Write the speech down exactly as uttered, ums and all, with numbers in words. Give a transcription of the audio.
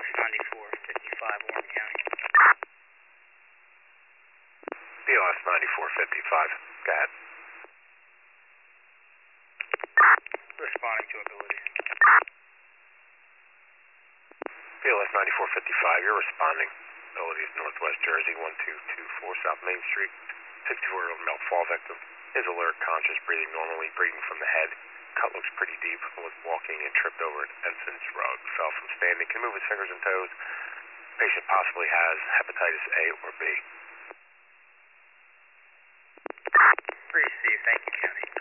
S ninety-four fifty-five, Warren County. B L S ninety-four fifty-five, go ahead. Responding to abilities. B L S ninety-four fifty-five, you're responding. Abilities Northwest Jersey, one two two four South Main Street. sixty-four-year-old male fall victim is alert, conscious, breathing normally, breathing from the head. Cut looks pretty deep, was walking and tripped over an ensign's rug, fell from standing, can move his fingers and toes. Patient possibly has hepatitis A or B. Received, thank you, County.